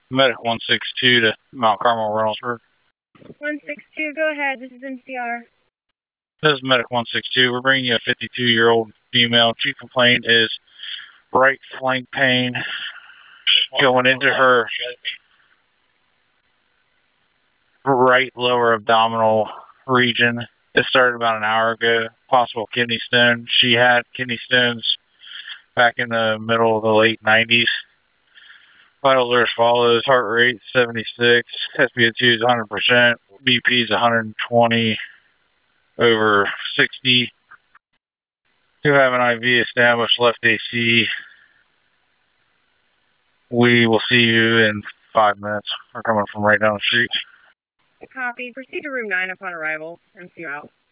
Medic 162 to Mount Carmel, Reynoldsburg. 162, go ahead. This is NCR. This is Medic 162. We're bringing you a 52-year-old female. Chief complaint is right flank pain going into her right lower abdominal region. It started about an hour ago. Possible kidney stone. She had kidney stones back in the middle of the late 90s. Vitals are as follows: heart rate 76, SpO2 is 100%, BP is 120 over 60. To have an IV established, left AC. We will see you in 5 minutes. We're coming from right down the street. Copy. Proceed to room 9 upon arrival. NCR out.